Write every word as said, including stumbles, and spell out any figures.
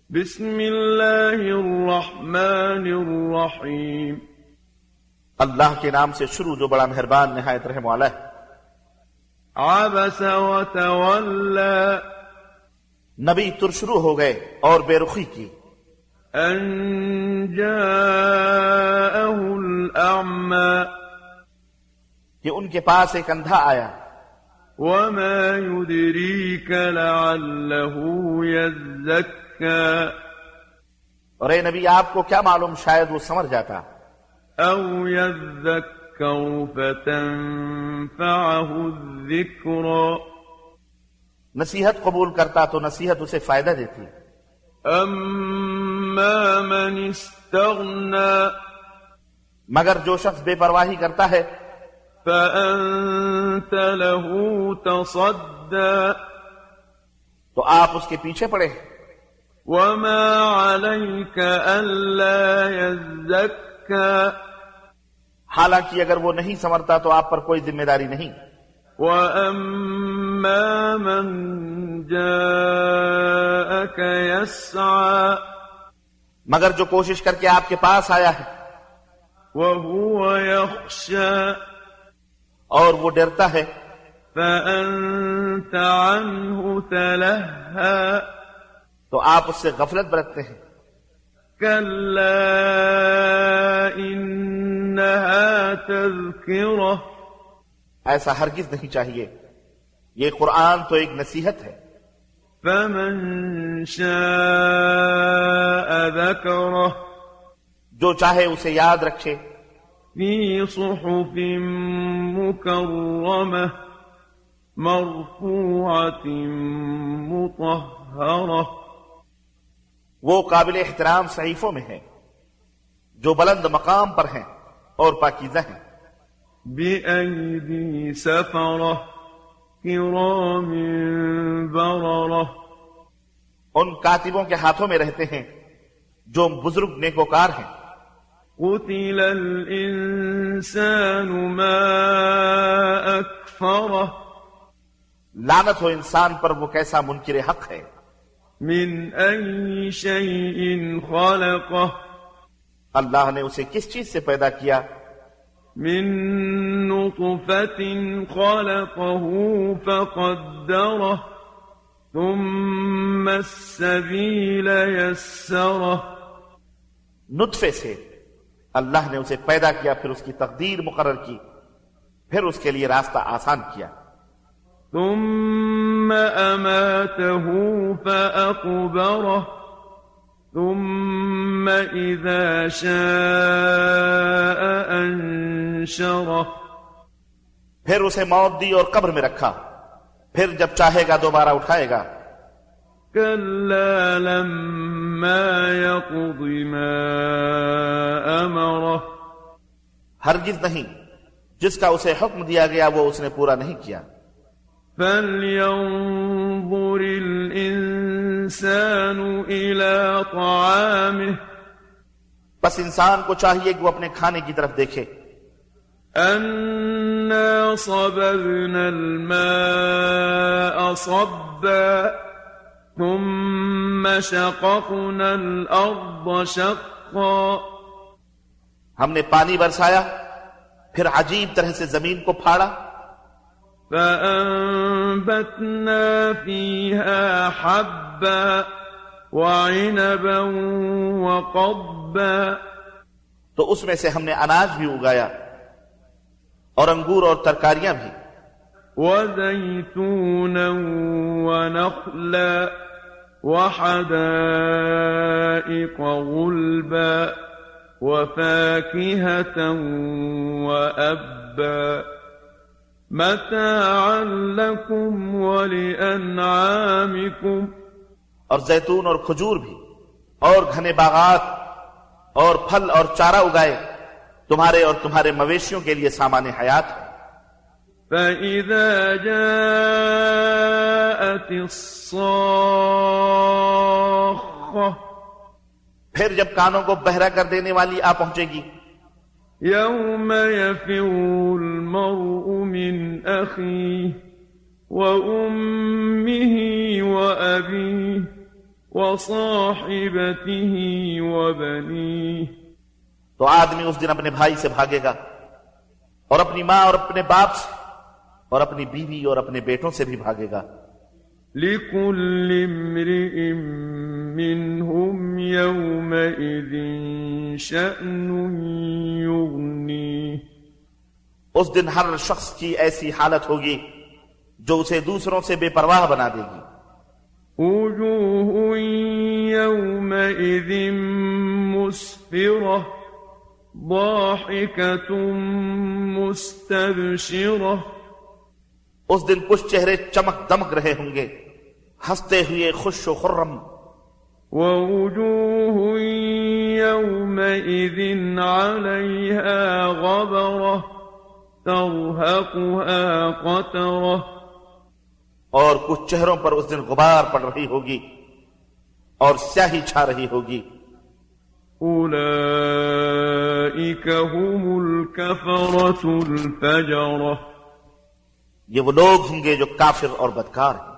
بسم اللہ الرحمن الرحیم. اللہ کے نام سے شروع جو بڑا مہربان نہایت رحم والا ہے. عبس وتولى. نبی ترشرو ہو گئے اور بے رخی کی. ان جاءه الأعمى. کہ ان کے پاس ایک اندھا آیا. وما يدريك لعله يزكى. اور اے نبی آپ کو کیا معلوم شاید وہ سمجھ جاتا. او يذكر فتنفعه الذكرى. نصیحت قبول کرتا تو نصیحت اسے فائدہ دیتی. اما من استغنى. مگر جو شخص بے پرواہی کرتا ہے فأنت له تصدى. تو آپ اس کے پیچھے پڑے. وما عليك ألا يزكى. حالانکہ اگر وہ نہیں سنورتا تو آپ پر کوئی ذمہ داری نہیں. وأما من جاءك يسعى. مگر جو کوشش کر کے آپ کے پاس آیا ہے وهو يخشى. اور وہ ڈرتا ہے. فأنت عنه تلهى. تو آپ اس سے غفلت برتتے ہیں. كلا إنها تذكرة. ایسا ہرگز نہیں چاہیے. یہ قرآن تو ایک نصیحت ہے. فمن شاء ذكره. جو چاہے اسے یاد رکھے. في صحف مكرمة مرفوعة مطهرة. وہ قابل احترام صحیفوں میں ہیں جو بلند مقام پر ہیں اور پاکیزہ ہیں. بأيدي سفرة كرام بررة. ان کاتبوں کے ہاتھوں میں رہتے ہیں جو بزرگ نیکوکار ہیں. قتل الإنسان ما أكفره. لعنت ہو انسان پر وہ کیسا منکر حق ہے. من أي شيء خلقه. اللہ نے اسے کس چیز سے پیدا کیا. من نطفة خلقه فقدره ثم السبيل يسره. نطفے سے اللہ نے اسے پیدا کیا، پھر اس کی تقدیر مقرر کی، پھر اس کے لیے راستہ آسان کیا. ثم أماته فأقبره ثم إذا شاء أنشره. پھر اسے موت دی اور قبر میں رکھا، پھر جب چاہے گا دوبارہ اٹھائے گا. كلا لما يقض ما أمره. ہرگز نہیں، جس کا اسے حکم دیا گیا وہ اس نے پورا نہیں کیا. فلينظر الإنسان إلى طعامه. بس انسان کو چاہیے کہ وہ اپنے کھانے کی طرف دیکھے. أنا صببنا الماء صبا ثم شققنا الأرض شقا. ہم نے پانی برسایا، پھر عجیب طرح سے زمین کو پھاڑا. فأنبتنا فيها حبا وعنبا وقضبا. تو اس میں سے ہم نے اناج بھی اگایا اور انگور اور ترکاریاں بھی. وزيتونا ونخلا وحدائق غلبا وفاكهة وأبا متاعا لكم ولأنعامكم. اور زیتون اور کھجور بھی اور گھنے باغات اور پھل اور چارہ اگائے تمہارے اور تمہارے مویشیوں کے لیے سامان حیات ہے. فَإِذَا جَاءَتِ الصَّاخَّةُ. پھر جب کانوں کو بہرا کر دینے والی آ پہنچے گی. يَوْمَ يَفِرُّ الْمَرْءُ مِنْ أَخِيهِ وَأُمِّهِ وَأَبِيهِ وصاحبته وبنيه تو آدمی اس دن اپنے بھائی سے بھاگے گا اور اپنی ماں اور اپنے باپ سے اور اپنی بیوی اور اپنے بیٹوں سے بھی بھاگے گا. لكل امرئ منهم يومئذ شأن يغنيه اس دن ہر شخص کی ایسی حالت ہوگی جو اسے دوسروں سے بے پرواہ بنا دے گی. وجوه يومئذ مسفرة ضاحكة مستبشرة اس دن کچھ چہرے چمک دمک رہے ہوں گے ہنستے ہوئے خوش و خرم. ووجوه يومئذ عليها غبرة ترهقها قترة اور کچھ چہروں پر اس دن غبار پڑ رہی ہوگی اور سیاہی چھا رہی ہوگی. أولئك هم الكفرة الفجرة یہ وہ لوگ ہوں گے جو کافر اور بدکار ہیں.